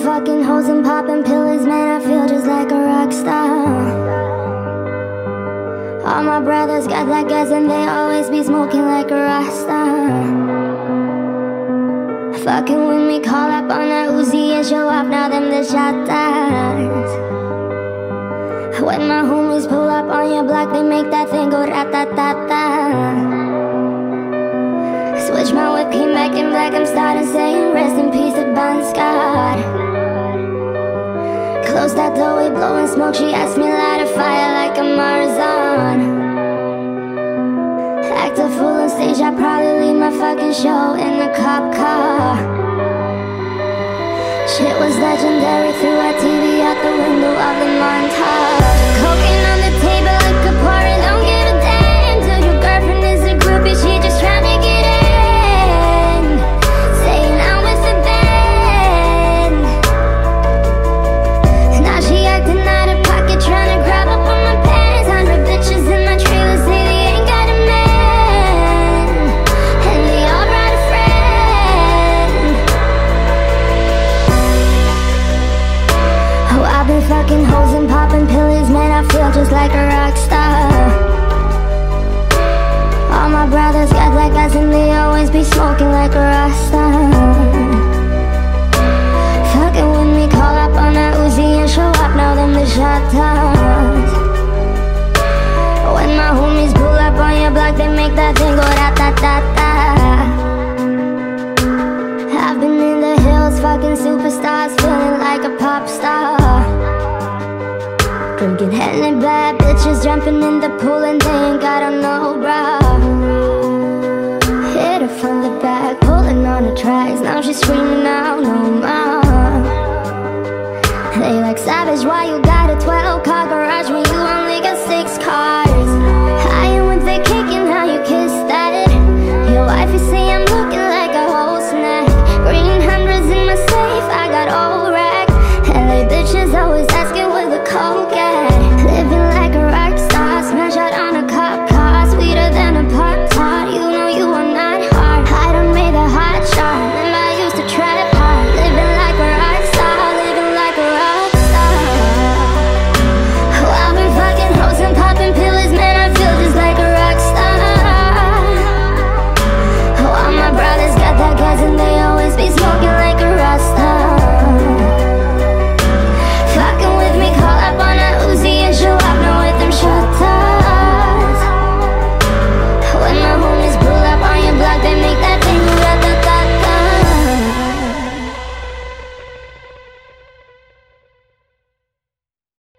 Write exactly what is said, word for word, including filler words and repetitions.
fucking hoes and popping pills, man, I feel just like a rock star. All my brothers got that gas and they always be smoking like a rasta. Fucking with me, call up on that Uzi and show off, now them the shot that. When my homies pull up on your block, they make that thing go rat-tat-tat-tat. Switch my whip, came back in black, I'm starting saying rest in peace to Bon Scott. Close that door, we blowing smoke, she asked me light a fire like a Marzan. Act a fool on stage, I probably leave my fucking show in a cop car. Shit was legendary, threw our T V out the window of the montage. Cocaine on the table, liquor pouring, don't give a damn. Till your girlfriend is a groupie, she just trying to get in. Saying I was the band. Now she acting out of pocket, trying to grab up on my pants. Hundred bitches in my trailer say they ain't got a man, and they all brought a friend. Oh, I've been fucking hoes and popping pills, man, I feel just like a rock star.